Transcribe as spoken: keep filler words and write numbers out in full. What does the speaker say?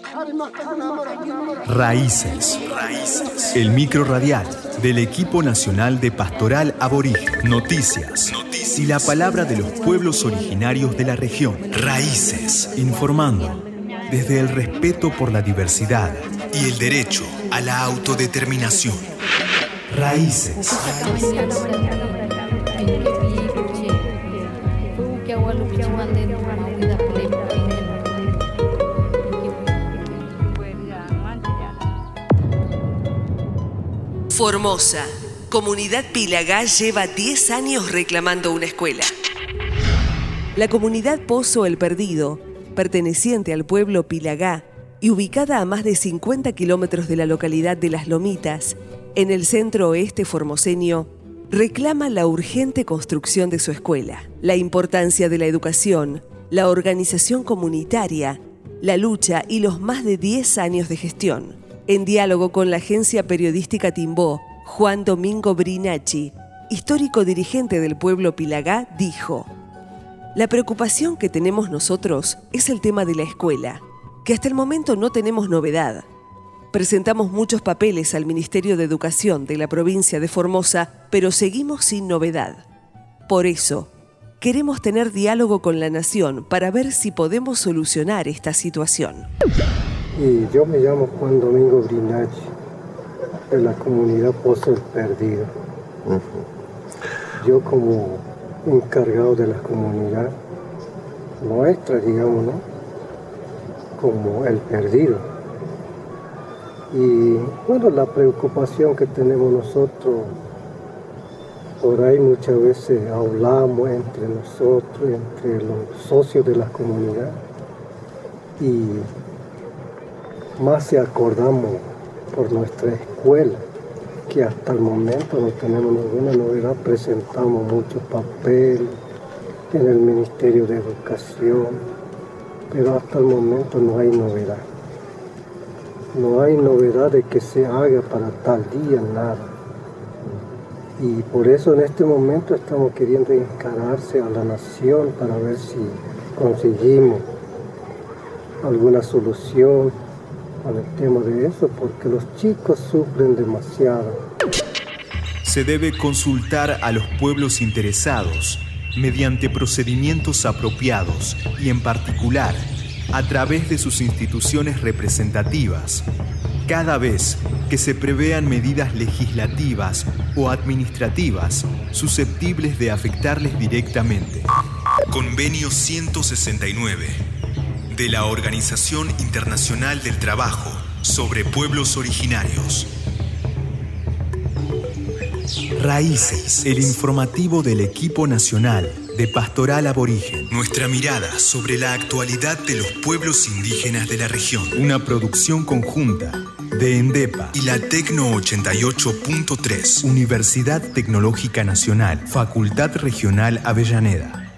Raíces. Raíces. El micro radial del equipo nacional de Pastoral Aborigen. Noticias. Noticias. Y la palabra de los pueblos originarios de la región. Raíces. Informando desde el respeto por la diversidad y el derecho a la autodeterminación. Raíces. Formosa. Comunidad Pilagá lleva diez años reclamando una escuela. La comunidad Pozo El Perdido, perteneciente al pueblo Pilagá y ubicada a más de cincuenta kilómetros de la localidad de Las Lomitas, en el centro oeste formoseño, reclama la urgente construcción de su escuela. La importancia de la educación, la organización comunitaria, la lucha y los más de diez años de gestión. En diálogo con la agencia periodística Timbó, Juan Domingo Brinacci, histórico dirigente del pueblo Pilagá, dijo: la preocupación que tenemos nosotros es el tema de la escuela, que hasta el momento no tenemos novedad. Presentamos muchos papeles al Ministerio de Educación de la provincia de Formosa, pero seguimos sin novedad. Por eso, queremos tener diálogo con la Nación para ver si podemos solucionar esta situación. Y yo me llamo Juan Domingo Brinacci, de la comunidad Pozo El Perdido. Uh-huh. Yo como encargado de la comunidad nuestra, digamos, ¿no? Como El Perdido. Y bueno, la preocupación que tenemos nosotros, por ahí muchas veces hablamos entre nosotros, entre los socios de la comunidad, y más si acordamos por nuestra escuela, que hasta el momento no tenemos ninguna novedad. Presentamos muchos papeles en el Ministerio de Educación, pero hasta el momento no hay novedad. No hay novedad de que se haga para tal día, nada. Y por eso en este momento estamos queriendo encararse a la Nación para ver si conseguimos alguna solución con el tema de eso, porque los chicos sufren demasiado. Se debe consultar a los pueblos interesados mediante procedimientos apropiados y en particular a través de sus instituciones representativas, cada vez que se prevean medidas legislativas o administrativas susceptibles de afectarles directamente. Convenio ciento sesenta y nueve de la Organización Internacional del Trabajo sobre Pueblos Originarios. Raíces, el informativo del equipo nacional de Pastoral Aborigen. Nuestra mirada sobre la actualidad de los pueblos indígenas de la región. Una producción conjunta de ENDEPA y la Tecno ochenta y ocho punto tres. Universidad Tecnológica Nacional, Facultad Regional Avellaneda.